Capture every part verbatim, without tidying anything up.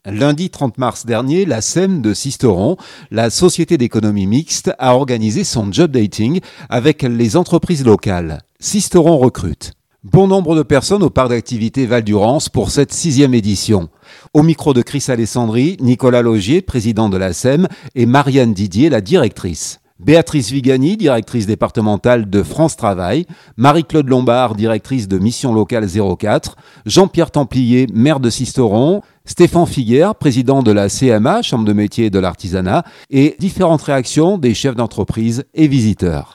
Lundi trente mars dernier, la S E M de Sisteron, la société d'économie mixte, a organisé son job dating avec les entreprises locales. Sisteron recrute. Bon nombre de personnes au parc d'activité Val-d'Urance pour cette sixième édition. Au micro de Chris Alessandri, Nicolas Logier, président de la S E M, et Marianne Didier, la directrice. Béatrice Vigani, directrice départementale de France Travail, Marie-Claude Lombard, directrice de Mission Locale zéro quatre, Jean-Pierre Templier, maire de Sisteron, Stéphane Figuère, président de la C M A, Chambre de métier et de l'artisanat, et différentes réactions des chefs d'entreprise et visiteurs.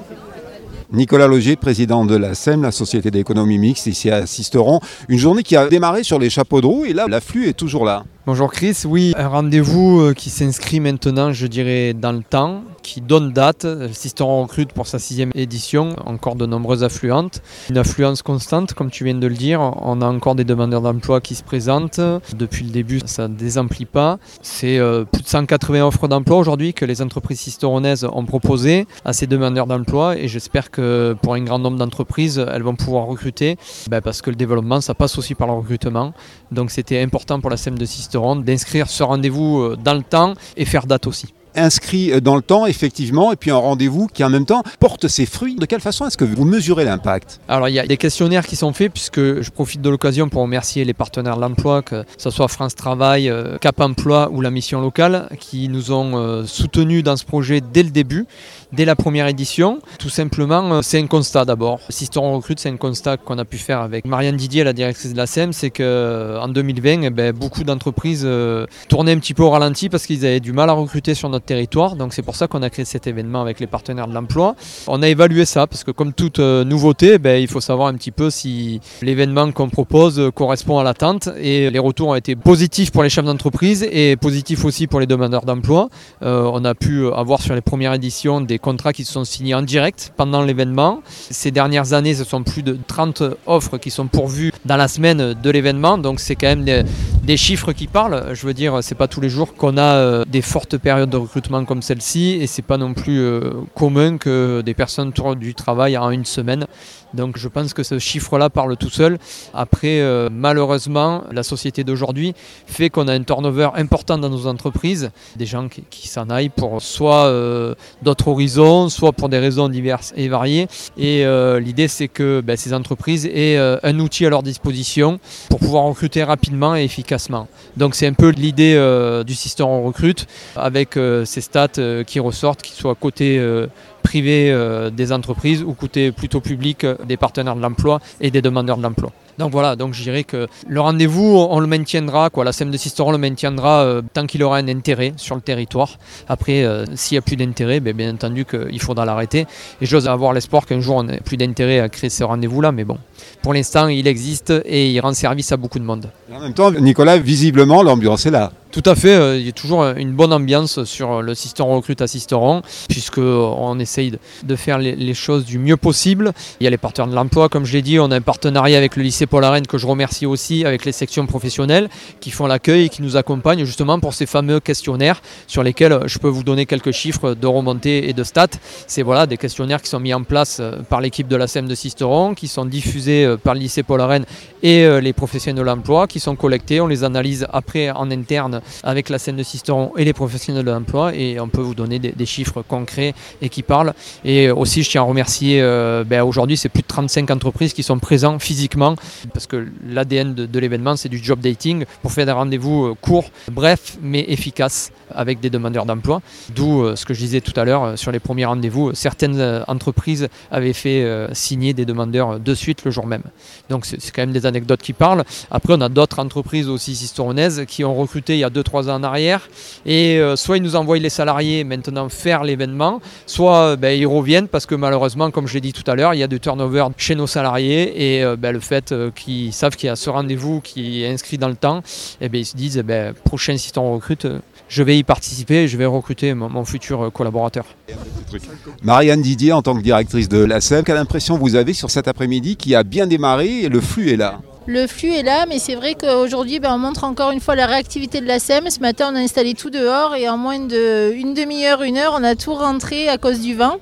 Nicolas Logier, président de la S E M, la Société d'économie mixte, ici à Sisteron. Une journée qui a démarré sur les chapeaux de roue et là, l'afflux est toujours là. Bonjour Chris, oui, un rendez-vous qui s'inscrit maintenant, je dirais, dans le temps, qui donne date. Sisteron recrute pour sa sixième édition, encore de nombreuses affluentes. Une affluence constante, comme tu viens de le dire. On a encore des demandeurs d'emploi qui se présentent. Depuis le début, ça ne désemplit pas. C'est euh, plus de cent quatre-vingts offres d'emploi aujourd'hui que les entreprises sisteronaises ont proposées à ces demandeurs d'emploi. Et j'espère que pour un grand nombre d'entreprises, elles vont pouvoir recruter, ben parce que le développement, ça passe aussi par le recrutement. Donc c'était important pour la S E M de Sisteron d'inscrire ce rendez-vous dans le temps et faire date aussi. Inscrit dans le temps, effectivement, et puis un rendez-vous qui en même temps porte ses fruits. De quelle façon est-ce que vous mesurez l'impact ? Alors il y a des questionnaires qui sont faits, puisque je profite de l'occasion pour remercier les partenaires de l'emploi, que ce soit France Travail, Cap Emploi ou la Mission Locale, qui nous ont soutenus dans ce projet dès le début, dès la première édition. Tout simplement, c'est un constat d'abord. Sisteron recrute, c'est un constat qu'on a pu faire avec Marianne Didier, la directrice de la S E M, c'est qu'en deux mille vingt, eh ben, beaucoup d'entreprises tournaient un petit peu au ralenti parce qu'ils avaient du mal à recruter sur notre territoire, donc c'est pour ça qu'on a créé cet événement avec les partenaires de l'emploi. On a évalué ça, parce que comme toute euh, nouveauté, ben, il faut savoir un petit peu si l'événement qu'on propose correspond à l'attente, et les retours ont été positifs pour les chefs d'entreprise et positifs aussi pour les demandeurs d'emploi. Euh, on a pu avoir sur les premières éditions des contrats qui se sont signés en direct pendant l'événement. Ces dernières années, ce sont plus de trente offres qui sont pourvues dans la semaine de l'événement, donc c'est quand même des, des chiffres qui parlent. Je veux dire, c'est pas tous les jours qu'on a euh, des fortes périodes de recrutement comme celle-ci, et c'est pas non plus euh, commun que des personnes tournent du travail en une semaine. Donc je pense que ce chiffre-là parle tout seul. Après, euh, malheureusement, la société d'aujourd'hui fait qu'on a un turnover important dans nos entreprises, des gens qui, qui s'en aillent pour soit euh, d'autres horizons, soit pour des raisons diverses et variées. Et euh, l'idée, c'est que ben, ces entreprises aient euh, un outil à leur disposition pour pouvoir recruter rapidement et efficacement. Donc c'est un peu l'idée euh, du Sisteron recrute, avec euh, ces stats euh, qui ressortent, qu'ils soient côté euh, privé euh, des entreprises ou côté plutôt public euh, des partenaires de l'emploi et des demandeurs de l'emploi. Donc voilà, donc je dirais que le rendez-vous, on le maintiendra, quoi. La S E M de Sisteron le maintiendra euh, tant qu'il aura un intérêt sur le territoire. Après, euh, s'il n'y a plus d'intérêt, ben, bien entendu qu'il faudra l'arrêter. Et j'ose avoir l'espoir qu'un jour on n'ait plus d'intérêt à créer ce rendez-vous-là, mais bon, pour l'instant, il existe et il rend service à beaucoup de monde. Et en même temps, Nicolas, visiblement, l'ambiance est là. Tout à fait, euh, il y a toujours une bonne ambiance sur le Sisteron recrute à Sisteron, puisqu'on essaye de faire les, les choses du mieux possible. Il y a les partenaires de l'emploi, comme je l'ai dit, on a un partenariat avec le lycée Paul Arène que je remercie aussi, avec les sections professionnelles qui font l'accueil et qui nous accompagnent justement pour ces fameux questionnaires sur lesquels je peux vous donner quelques chiffres de remontée et de stats. C'est voilà, des questionnaires qui sont mis en place par l'équipe de la S E M de Sisteron, qui sont diffusés par le lycée Paul Arène et les professionnels de l'emploi, qui sont collectés, on les analyse après en interne avec la S E M de Sisteron et les professionnels de l'emploi, et on peut vous donner des, des chiffres concrets et qui parlent. Et aussi, je tiens à remercier, euh, ben aujourd'hui, c'est plus de trente-cinq entreprises qui sont présentes physiquement, parce que l'A D N de, de l'événement, c'est du job dating, pour faire des rendez-vous courts, brefs, mais efficaces avec des demandeurs d'emploi. D'où euh, ce que je disais tout à l'heure, euh, sur les premiers rendez-vous, certaines euh, entreprises avaient fait euh, signer des demandeurs de suite le jour même. Donc c'est, c'est quand même des anecdotes qui parlent. Après, on a d'autres entreprises aussi sisteronaises qui ont recruté il y a deux trois ans en arrière, et euh, soit ils nous envoient les salariés maintenant faire l'événement, soit euh, ben, ils reviennent parce que malheureusement, comme je l'ai dit tout à l'heure, il y a du turnover chez nos salariés, et euh, ben, le fait euh, qu'ils savent qu'il y a ce rendez-vous qui est inscrit dans le temps, et ben, ils se disent, eh ben, prochain Sisteron recrute, euh, je vais y participer, je vais recruter mon, mon futur collaborateur. Marianne Didier, en tant que directrice de la S E M, quelle impression vous avez sur cet après-midi qui a bien démarré et le flux est là ? Le flux est là, mais c'est vrai qu'aujourd'hui, ben, on montre encore une fois la réactivité de la S E M. Ce matin, on a installé tout dehors et en moins d'une demi-heure, une heure, on a tout rentré à cause du vent.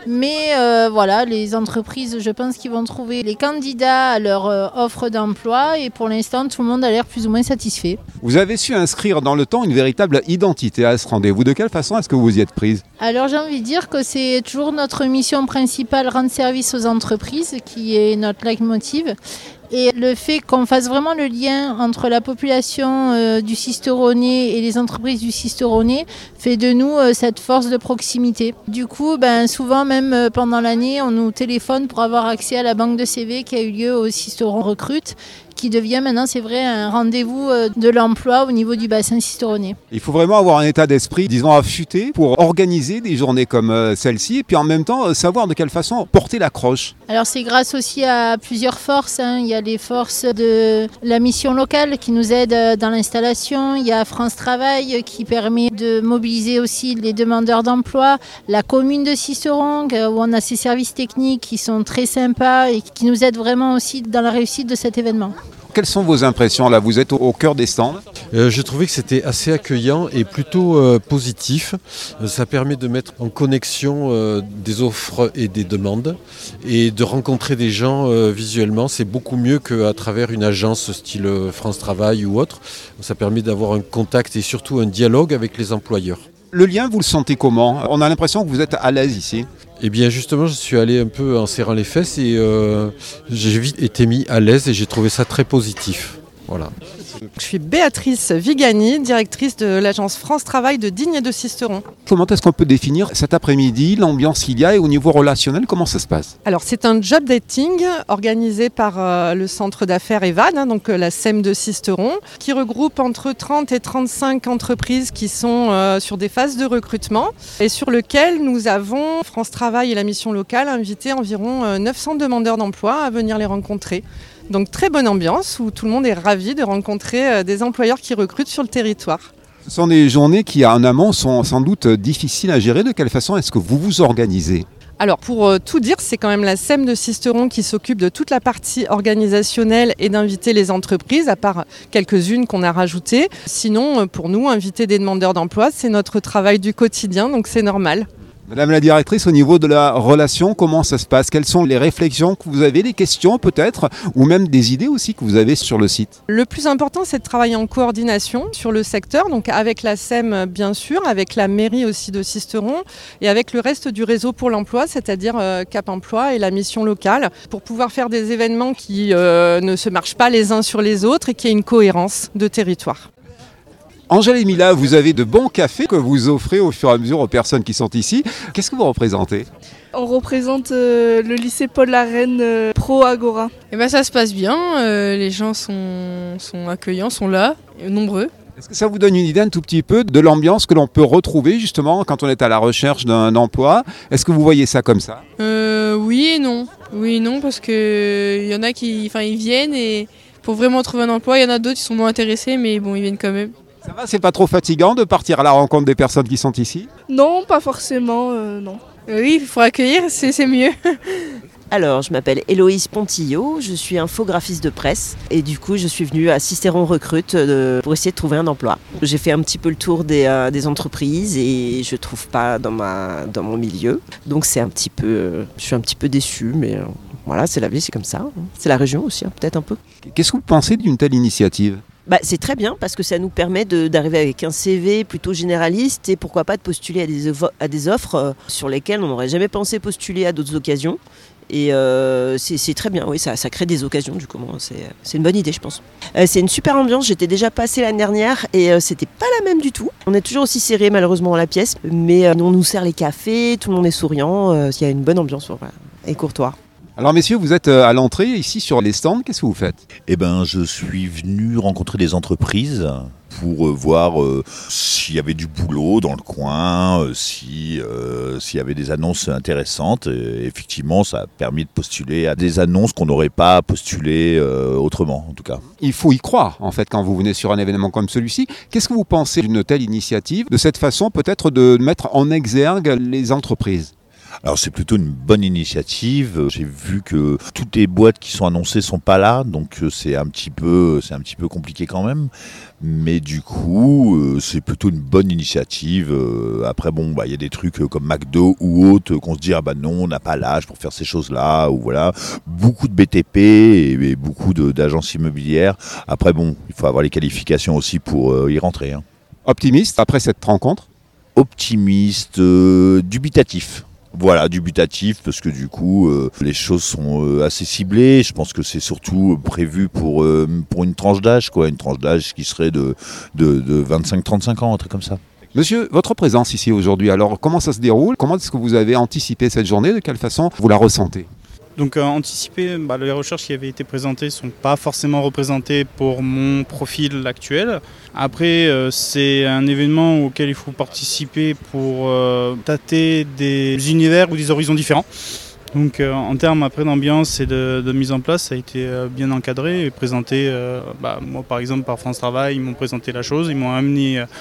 Mais euh, voilà, les entreprises, je pense qu'ils vont trouver les candidats à leur euh, offre d'emploi et pour l'instant, tout le monde a l'air plus ou moins satisfait. Vous avez su inscrire dans le temps une véritable identité à ce rendez-vous. De quelle façon est-ce que vous y êtes prise ? Alors j'ai envie de dire que c'est toujours notre mission principale, rendre service aux entreprises, qui est notre leitmotiv. Et le fait qu'on fasse vraiment le lien entre la population euh, du Sisteronais et les entreprises du Sisteronais fait de nous euh, cette force de proximité. Du coup, ben, souvent même euh, pendant l'année, on nous téléphone pour avoir accès à la banque de C V qui a eu lieu au Sisteron Recrute, qui devient maintenant, c'est vrai, un rendez-vous de l'emploi au niveau du bassin sisteronais. Il faut vraiment avoir un état d'esprit, disons, affûté pour organiser des journées comme celle-ci et puis en même temps savoir de quelle façon porter l'accroche. Alors c'est grâce aussi à plusieurs forces, hein. Il y a les forces de la mission locale qui nous aident dans l'installation, il y a France Travail qui permet de mobiliser aussi les demandeurs d'emploi, la commune de Sisteron où on a ces services techniques qui sont très sympas et qui nous aident vraiment aussi dans la réussite de cet événement. Quelles sont vos impressions là ? Vous êtes au, au cœur des stands. Euh, je trouvais que c'était assez accueillant et plutôt euh, positif. Euh, ça permet de mettre en connexion euh, des offres et des demandes et de rencontrer des gens euh, visuellement. C'est beaucoup mieux qu'à travers une agence style France Travail ou autre. Ça permet d'avoir un contact et surtout un dialogue avec les employeurs. Le lien, vous le sentez comment ? On a l'impression que vous être à l'aise ici. Eh bien justement, je suis allé un peu en serrant les fesses et euh, j'ai vite été mis à l'aise et j'ai trouvé ça très positif. Voilà. Je suis Béatrice Vigani, directrice de l'agence France Travail de Digne et de Sisteron. Comment est-ce qu'on peut définir cet après-midi, l'ambiance qu'il y a et au niveau relationnel, comment ça se passe ? Alors c'est un job dating organisé par euh, le centre d'affaires Evan, hein, donc euh, la S E M de Sisteron, qui regroupe entre trente et trente-cinq entreprises qui sont euh, sur des phases de recrutement et sur lequel nous avons, France Travail et la mission locale, invité environ euh, neuf cents demandeurs d'emploi à venir les rencontrer. Donc très bonne ambiance où tout le monde est ravi de rencontrer des employeurs qui recrutent sur le territoire. Ce sont des journées qui, en amont, sont sans doute difficiles à gérer. De quelle façon est-ce que vous vous organisez ? Alors pour euh, tout dire, c'est quand même la S E M de Sisteron qui s'occupe de toute la partie organisationnelle et d'inviter les entreprises, à part quelques-unes qu'on a rajoutées. Sinon, pour nous, inviter des demandeurs d'emploi, c'est notre travail du quotidien, donc c'est normal. Madame la directrice, au niveau de la relation, comment ça se passe ? Quelles sont les réflexions que vous avez, les questions peut-être, ou même des idées aussi que vous avez sur le site ? Le plus important, c'est de travailler en coordination sur le secteur, donc avec la S E M bien sûr, avec la mairie aussi de Sisteron et avec le reste du réseau pour l'emploi, c'est-à-dire euh, Cap Emploi et la mission locale, pour pouvoir faire des événements qui euh, ne se marchent pas les uns sur les autres et qu'il y ait une cohérence de territoire. Angèle et Mila, vous avez de bons cafés que vous offrez au fur et à mesure aux personnes qui sont ici. Qu'est-ce que vous représentez ? On représente euh, le lycée Paul Larraine euh, Pro Agora. Et ben ça se passe bien, euh, les gens sont, sont accueillants, sont là, nombreux. Est-ce que ça vous donne une idée un tout petit peu de l'ambiance que l'on peut retrouver justement quand on est à la recherche d'un emploi ? Est-ce que vous voyez ça comme ça ? euh, Oui et non. Oui et non, parce qu'il y en a qui enfin, ils viennent et pour vraiment trouver un emploi, il y en a d'autres qui sont moins intéressés, mais bon, ils viennent quand même. Ça va, c'est pas trop fatigant de partir à la rencontre des personnes qui sont ici ? Non, pas forcément, euh, non. Oui, il faut accueillir, c'est, c'est mieux. Alors, je m'appelle Héloïse Pontillo, je suis infographiste de presse et du coup, je suis venue à Sisteron Recrute de, pour essayer de trouver un emploi. J'ai fait un petit peu le tour des, euh, des entreprises et je trouve pas dans, ma, dans mon milieu. Donc, c'est un petit peu, euh, je suis un petit peu déçue, mais euh, voilà, c'est la vie, c'est comme ça. C'est la région aussi, hein, peut-être un peu. Qu'est-ce que vous pensez d'une telle initiative ? Bah, c'est très bien parce que ça nous permet de, d'arriver avec un C V plutôt généraliste et pourquoi pas de postuler à des, à des offres euh, sur lesquelles on n'aurait jamais pensé postuler à d'autres occasions. Et euh, c'est, c'est très bien, oui, ça, ça crée des occasions du coup, c'est, c'est une bonne idée je pense. Euh, c'est une super ambiance, j'étais déjà passée l'année dernière et euh, c'était pas la même du tout. On est toujours aussi serré malheureusement dans la pièce, mais euh, on nous sert les cafés, tout le monde est souriant, il euh, y a une bonne ambiance voilà, et courtois. Alors messieurs, vous êtes à l'entrée ici sur les stands, qu'est-ce que vous faites ? Eh ben, je suis venu rencontrer des entreprises pour euh, voir euh, s'il y avait du boulot dans le coin, euh, si, euh, s'il y avait des annonces intéressantes. Et effectivement, ça a permis de postuler à des annonces qu'on n'aurait pas postulées euh, autrement, en tout cas. Il faut y croire, en fait, quand vous venez sur un événement comme celui-ci. Qu'est-ce que vous pensez d'une telle initiative, de cette façon peut-être de mettre en exergue les entreprises ? Alors c'est plutôt une bonne initiative. J'ai vu que toutes les boîtes qui sont annoncées sont pas là, donc c'est un petit peu, c'est un petit peu compliqué quand même. Mais du coup, euh, c'est plutôt une bonne initiative. Euh, après, bon, bah, il y a des trucs comme McDo ou autres qu'on se dit, ah bah non, on n'a pas l'âge pour faire ces choses-là, ou voilà. Beaucoup de B T P et, et beaucoup de, d'agences immobilières. Après, bon, il faut avoir les qualifications aussi pour euh, y rentrer. Hein. Optimiste après cette rencontre ? Optimiste, euh, dubitatif. Voilà, dubitatif parce que du coup euh, les choses sont euh, assez ciblées. Je pense que c'est surtout prévu pour, euh, pour une tranche d'âge, quoi, une tranche d'âge qui serait de, de, de vingt-cinq à trente-cinq ans, un truc comme ça. Monsieur, votre présence ici aujourd'hui, alors comment ça se déroule ? Comment est-ce que vous avez anticipé cette journée ? De quelle façon vous la ressentez ? Donc euh, anticiper, bah, les recherches qui avaient été présentées ne sont pas forcément représentées pour mon profil actuel. Après, euh, c'est un événement auquel il faut participer pour euh, tâter des univers ou des horizons différents. Donc euh, en termes après d'ambiance et de, de mise en place, ça a été euh, bien encadré et présenté. Euh, bah, moi par exemple par France Travail, ils m'ont présenté la chose, ils m'ont amené euh,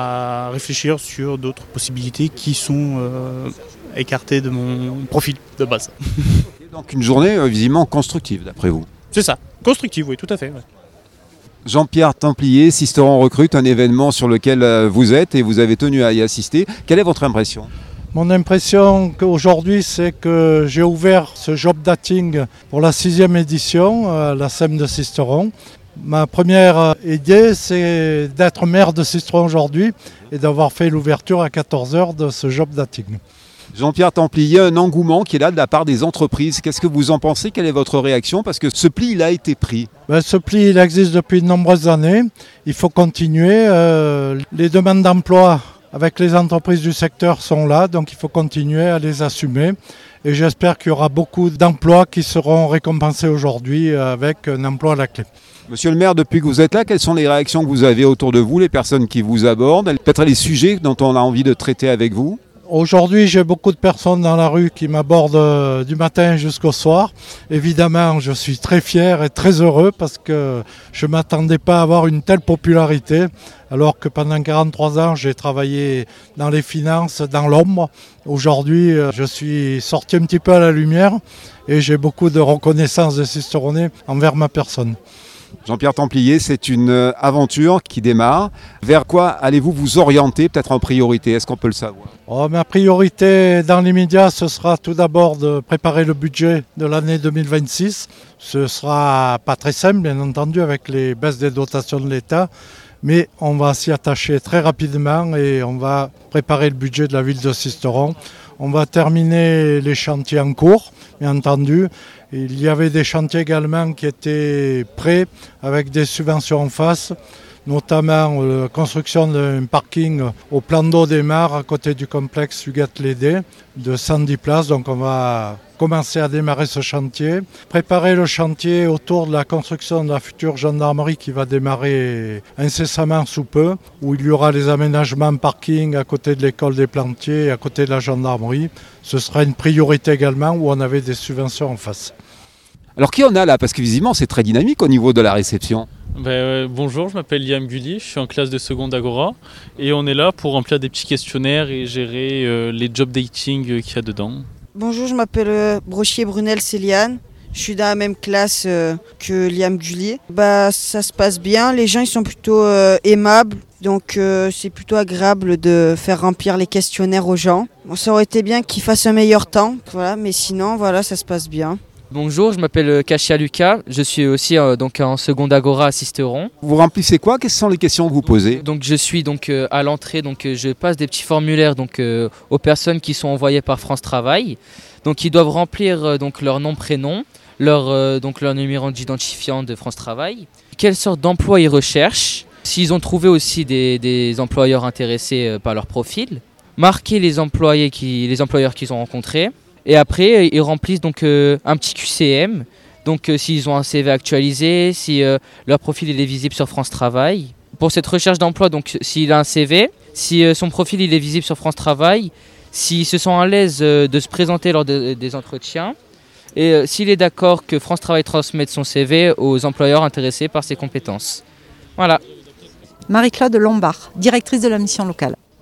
à réfléchir sur d'autres possibilités qui sont euh, écartées de mon profil de base. Donc une journée euh, visiblement constructive d'après vous. C'est ça, constructive, oui, tout à fait. Ouais. Jean-Pierre Templier, Sisteron Recrute, un événement sur lequel euh, vous êtes et vous avez tenu à y assister. Quelle est votre impression ? Mon impression aujourd'hui, c'est que j'ai ouvert ce job dating pour la sixième édition, à la S E M de Sisteron. Ma première idée, c'est d'être maire de Sisteron aujourd'hui et d'avoir fait l'ouverture à quatorze heures de ce job dating. Jean-Pierre Templier, un engouement qui est là de la part des entreprises. Qu'est-ce que vous en pensez ? Quelle est votre réaction ? Parce que ce pli, il a été pris. Ben, ce pli, il existe depuis de nombreuses années. Il faut continuer. Euh, les demandes d'emploi avec les entreprises du secteur sont là, donc il faut continuer à les assumer. Et j'espère qu'il y aura beaucoup d'emplois qui seront récompensés aujourd'hui avec un emploi à la clé. Monsieur le maire, depuis que vous êtes là, quelles sont les réactions que vous avez autour de vous, les personnes qui vous abordent ? Peut-être les sujets dont on a envie de traiter avec vous ? Aujourd'hui, j'ai beaucoup de personnes dans la rue qui m'abordent du matin jusqu'au soir. Évidemment, je suis très fier et très heureux parce que je ne m'attendais pas à avoir une telle popularité. Alors que pendant quarante-trois ans, j'ai travaillé dans les finances, dans l'ombre. Aujourd'hui, je suis sorti un petit peu à la lumière et j'ai beaucoup de reconnaissance des Sisteronnais envers ma personne. Jean-Pierre Templier, c'est une aventure qui démarre. Vers quoi allez-vous vous orienter, peut-être en priorité ? Est-ce qu'on peut le savoir ? Oh, ma priorité dans l'immédiat, ce sera tout d'abord de préparer le budget de l'année deux mille vingt-six. Ce sera pas très simple, bien entendu, avec les baisses des dotations de l'État. Mais on va s'y attacher très rapidement et on va préparer le budget de la ville de Sisteron. On va terminer les chantiers en cours, bien entendu. Il y avait des chantiers également qui étaient prêts avec des subventions en face, notamment la construction d'un parking au plan d'eau des Mares à côté du complexe Huguette-Lédé de cent dix places. Donc on va commencer à démarrer ce chantier. Préparer le chantier autour de la construction de la future gendarmerie qui va démarrer incessamment sous peu, où il y aura les aménagements parking à côté de l'école des Plantiers et à côté de la gendarmerie. Ce sera une priorité également où on avait des subventions en face. Alors qui on a là ? Parce que visiblement c'est très dynamique au niveau de la réception. Ben, euh, bonjour, je m'appelle Liam Gulli, je suis en classe de seconde Agora et on est là pour remplir des petits questionnaires et gérer euh, les job dating euh, qu'il y a dedans. Bonjour, je m'appelle euh, Brochier Brunel Céliane, je suis dans la même classe euh, que Liam Gulli. Bah, ça se passe bien, les gens ils sont plutôt euh, aimables, donc euh, c'est plutôt agréable de faire remplir les questionnaires aux gens. Bon, ça aurait été bien qu'ils fassent un meilleur temps, voilà, mais sinon voilà, ça se passe bien. Bonjour, je m'appelle Kachia Lucas, je suis aussi euh, donc en seconde Agora à Sisteron. Vous remplissez quoi ? Quelles sont les questions que vous posez ? Donc je suis donc euh, à l'entrée, donc euh, je passe des petits formulaires donc euh, aux personnes qui sont envoyées par France Travail. Donc ils doivent remplir euh, donc leur nom, prénom, leur euh, donc leur numéro d'identifiant de France Travail, quelle sorte d'emploi ils recherchent, s'ils ont trouvé aussi des, des employeurs intéressés euh, par leur profil, marquer les employés qui les employeurs qu'ils ont rencontrés. Et après, ils remplissent donc euh, un petit Q C M, donc euh, s'ils ont un C V actualisé, si euh, leur profil il est visible sur France Travail. Pour cette recherche d'emploi, donc s'il a un C V, si euh, son profil il est visible sur France Travail, s'ils se sont à l'aise euh, de se présenter lors de, des entretiens, et euh, s'il est d'accord que France Travail transmette son C V aux employeurs intéressés par ses compétences. Voilà. Marie-Claude Lombard, directrice de la mission locale.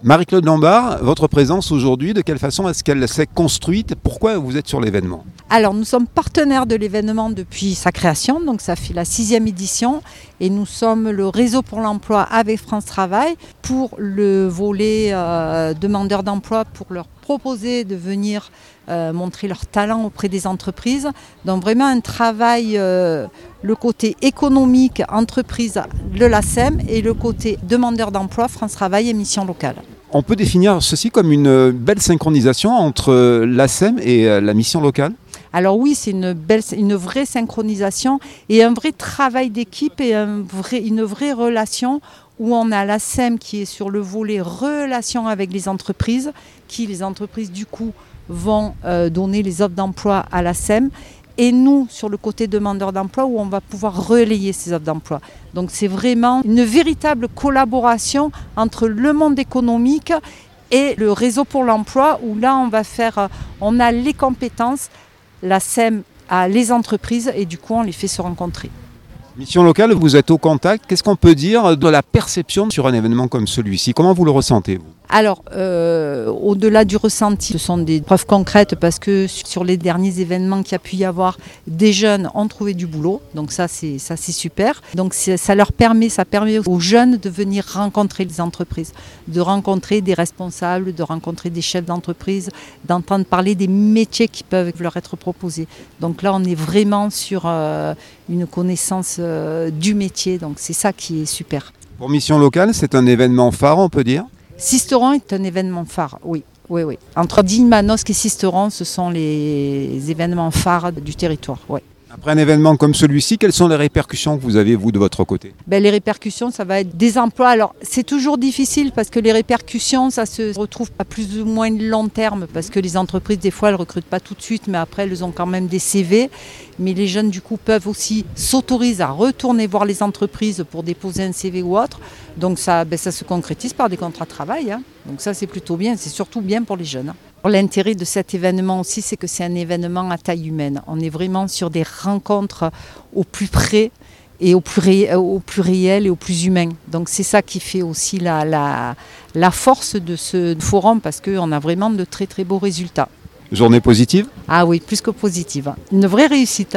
Marie-Claude Lambard, votre présence aujourd'hui, de quelle façon est-ce qu'elle s'est construite? Pourquoi vous êtes sur l'événement? Alors nous sommes partenaires de l'événement depuis sa création, donc ça fait la sixième édition et nous sommes le réseau pour l'emploi avec France Travail pour le volet euh, demandeurs d'emploi, pour leur proposer de venir euh, montrer leur talent auprès des entreprises. Donc vraiment un travail, euh, le côté économique, entreprise de l'A S E M et le côté demandeur d'emploi, France Travail et mission locale. On peut définir ceci comme une belle synchronisation entre l'A S E M et la mission locale? Alors oui, c'est une, belle, une vraie synchronisation et un vrai travail d'équipe et un vrai, une vraie relation où on a l'A S E M qui est sur le volet relation avec les entreprises, qui les entreprises du coup vont euh, donner les offres d'emploi à l'A S E M, et nous sur le côté demandeur d'emploi où on va pouvoir relayer ces offres d'emploi. Donc c'est vraiment une véritable collaboration entre le monde économique et le réseau pour l'emploi où là on va faire, on a les compétences, l'A S E M a les entreprises et du coup on les fait se rencontrer. Mission locale, vous êtes au contact. Qu'est-ce qu'on peut dire de la perception sur un événement comme celui-ci? Comment vous le ressentez, vous? Alors, euh, au-delà du ressenti, ce sont des preuves concrètes parce que sur les derniers événements qu'il y a pu y avoir, des jeunes ont trouvé du boulot. Donc ça, c'est, ça, c'est super. Donc ça leur permet, ça permet aux jeunes de venir rencontrer les entreprises, de rencontrer des responsables, de rencontrer des chefs d'entreprise, d'entendre parler des métiers qui peuvent leur être proposés. Donc là, on est vraiment sur euh, une connaissance euh, du métier. Donc c'est ça qui est super. Pour Mission locale, c'est un événement phare, on peut dire? Sisteron est un événement phare, oui. oui, oui. Entre Digne, Manosque et Sisteron, ce sont les événements phares du territoire. Oui. Après un événement comme celui-ci, quelles sont les répercussions que vous avez, vous, de votre côté? Ben, les répercussions, ça va être des emplois. Alors, c'est toujours difficile parce que les répercussions, ça se retrouve à plus ou moins long terme parce que les entreprises, des fois, elles ne recrutent pas tout de suite, mais après, elles ont quand même des C V. Mais les jeunes, du coup, peuvent aussi s'autoriser à retourner voir les entreprises pour déposer un C V ou autre. Donc, ça, ben, ça se concrétise par des contrats de travail. Hein. Donc, ça, c'est plutôt bien. C'est surtout bien pour les jeunes. Hein. L'intérêt de cet événement aussi, c'est que c'est un événement à taille humaine. On est vraiment sur des rencontres au plus près et au plus, ré, au plus réel et au plus humain. Donc c'est ça qui fait aussi la, la, la force de ce forum parce qu'on a vraiment de très très beaux résultats. Journée positive? Ah oui, plus que positive. Une vraie réussite.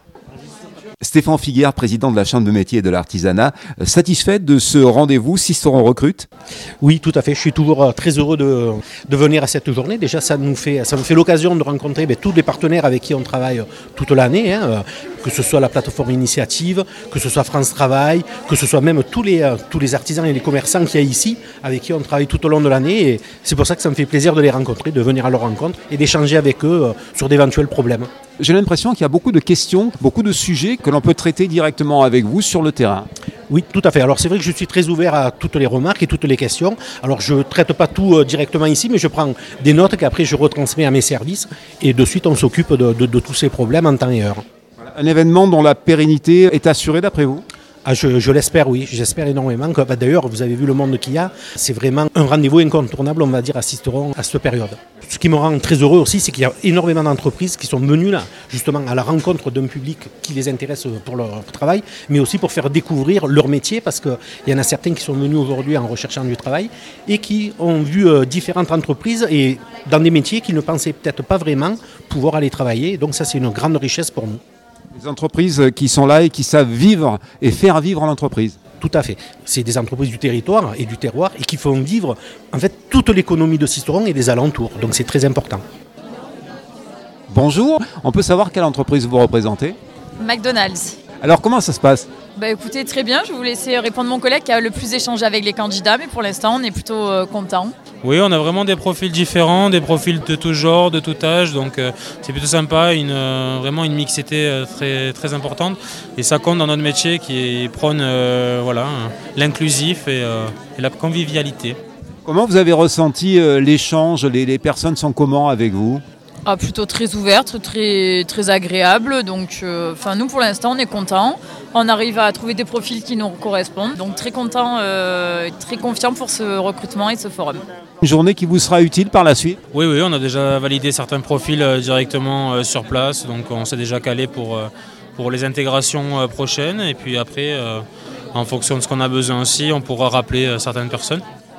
Stéphane Figuière, président de la Chambre de métier et de l'artisanat, satisfait de ce rendez-vous Sisteron recrute? Oui, tout à fait. Je suis toujours très heureux de, de venir à cette journée. Déjà, ça nous fait, ça nous fait l'occasion de rencontrer ben, tous les partenaires avec qui on travaille toute l'année, hein, que ce soit la plateforme Initiative, que ce soit France Travail, que ce soit même tous les, tous les artisans et les commerçants qu'il y a ici, avec qui on travaille tout au long de l'année. Et c'est pour ça que ça me fait plaisir de les rencontrer, de venir à leur rencontre et d'échanger avec eux sur d'éventuels problèmes. J'ai l'impression qu'il y a beaucoup de questions, beaucoup de sujets que l'on peut traiter directement avec vous sur le terrain. Oui, tout à fait. Alors c'est vrai que je suis très ouvert à toutes les remarques et toutes les questions. Alors je ne traite pas tout euh, directement ici, mais je prends des notes qu'après je retransmets à mes services et de suite on s'occupe de, de, de tous ces problèmes en temps et heure. Voilà. Un événement dont la pérennité est assurée d'après vous? Ah, je, je l'espère, oui. J'espère énormément. Que, bah, d'ailleurs, vous avez vu le monde qu'il y a. C'est vraiment un rendez-vous incontournable, on va dire, assisteront à cette période. Ce qui me rend très heureux aussi, c'est qu'il y a énormément d'entreprises qui sont venues là, justement, à la rencontre d'un public qui les intéresse pour leur travail, mais aussi pour faire découvrir leur métier, parce qu'il y en a certains qui sont venus aujourd'hui en recherchant du travail et qui ont vu euh, différentes entreprises et dans des métiers qu'ils ne pensaient peut-être pas vraiment pouvoir aller travailler. Donc ça, c'est une grande richesse pour nous. Des entreprises qui sont là et qui savent vivre et faire vivre l'entreprise. Tout à fait. C'est des entreprises du territoire et du terroir et qui font vivre en fait toute l'économie de Sisteron et des alentours. Donc c'est très important. Bonjour, on peut savoir quelle entreprise vous représentez? McDonald's. Alors comment ça se passe? Bah écoutez, très bien, je vais vous laisser répondre mon collègue qui a le plus échangé avec les candidats, mais pour l'instant on est plutôt euh, content. Oui, on a vraiment des profils différents, des profils de tout genre, de tout âge, donc euh, c'est plutôt sympa, une, euh, vraiment une mixité euh, très, très importante. Et ça compte dans notre métier qui prône euh, voilà, l'inclusif et, euh, et la convivialité. Comment vous avez ressenti euh, l'échange? les, les personnes sont comment avec vous? Ah, plutôt très ouverte, très, très agréable. Donc, euh, nous, pour l'instant, on est contents. On arrive à trouver des profils qui nous correspondent. Donc, très content, euh, très confiant pour ce recrutement et ce forum. Une journée qui vous sera utile par la suite? Oui, oui, on a déjà validé certains profils euh, directement euh, sur place. Donc, on s'est déjà calé pour, euh, pour les intégrations euh, prochaines. Et puis après, euh, en fonction de ce qu'on a besoin aussi, on pourra rappeler euh, certaines personnes.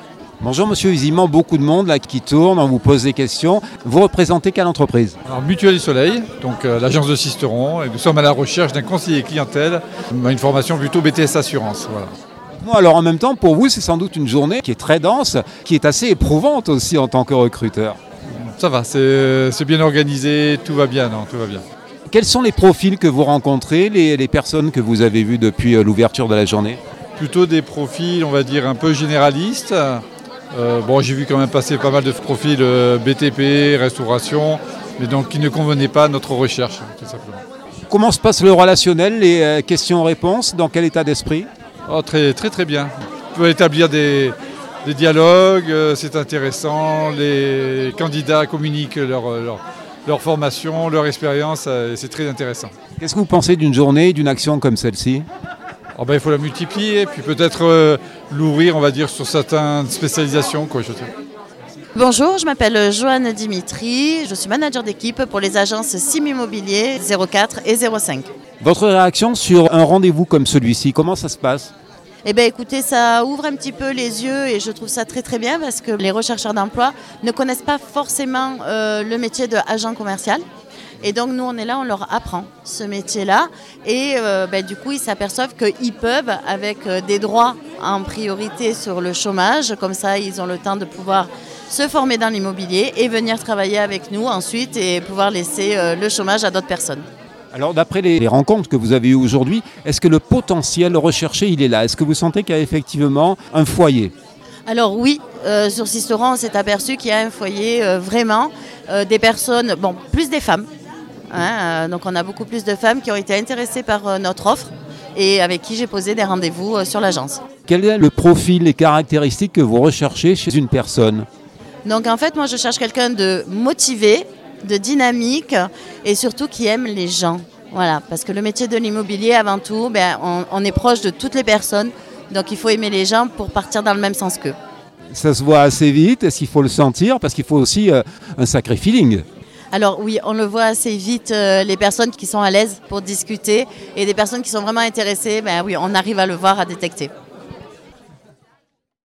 Bonjour monsieur, visiblement beaucoup de monde là qui tourne, on vous pose des questions. Vous représentez quelle entreprise? Alors Mutuelle du Soleil, donc euh, l'agence de Sisteron, et nous sommes à la recherche d'un conseiller clientèle, une formation plutôt B T S Assurance. Voilà. Bon, alors en même temps, pour vous, c'est sans doute une journée qui est très dense, qui est assez éprouvante aussi en tant que recruteur. Ça va, c'est, c'est bien organisé, tout va bien, non, tout va bien. Quels sont les profils que vous rencontrez, les, les personnes que vous avez vues depuis euh, l'ouverture de la journée? Plutôt des profils, on va dire, un peu généralistes. Euh, bon, j'ai vu quand même passer pas mal de profils euh, B T P, restauration, mais donc qui ne convenaient pas à notre recherche, tout simplement. Comment se passe le relationnel, les euh, questions-réponses? Dans quel état d'esprit? Oh, très, très très bien. On peut établir des, des dialogues, euh, c'est intéressant. Les candidats communiquent leur, leur, leur formation, leur expérience, euh, c'est très intéressant. Qu'est-ce que vous pensez d'une journée, d'une action comme celle-ci? Oh ben, il faut la multiplier, puis peut-être euh, l'ouvrir, on va dire, sur certaines spécialisations, quoi, je sais. Bonjour, je m'appelle Joanne Dimitri, je suis manager d'équipe pour les agences Sim Immobilier zéro quatre et zéro cinq. Votre réaction sur un rendez-vous comme celui-ci, comment ça se passe? Eh bien écoutez, ça ouvre un petit peu les yeux et je trouve ça très très bien parce que les rechercheurs d'emploi ne connaissent pas forcément euh, le métier d'agent commercial. Et donc nous on est là, on leur apprend ce métier-là et euh, ben, du coup ils s'aperçoivent qu'ils peuvent, avec euh, des droits en priorité sur le chômage, comme ça ils ont le temps de pouvoir se former dans l'immobilier et venir travailler avec nous ensuite et pouvoir laisser euh, le chômage à d'autres personnes. Alors d'après les, les rencontres que vous avez eues aujourd'hui, est-ce que le potentiel recherché il est là? Est-ce que vous sentez qu'il y a effectivement un foyer? Alors oui, euh, sur Sisteron on s'est aperçu qu'il y a un foyer euh, vraiment, euh, des personnes, bon plus des femmes. Hein, euh, donc on a beaucoup plus de femmes qui ont été intéressées par euh, notre offre et avec qui j'ai posé des rendez-vous euh, sur l'agence. Quel est le profil, les caractéristiques que vous recherchez chez une personne? Donc en fait moi je cherche quelqu'un de motivé, de dynamique et surtout qui aime les gens. Voilà, parce que le métier de l'immobilier avant tout, ben, on, on est proche de toutes les personnes, donc il faut aimer les gens pour partir dans le même sens qu'eux. Ça se voit assez vite, est-ce qu'il faut le sentir? Parce qu'il faut aussi euh, un sacré feeling. Alors oui, on le voit assez vite, euh, les personnes qui sont à l'aise pour discuter et des personnes qui sont vraiment intéressées, ben oui, on arrive à le voir, à détecter.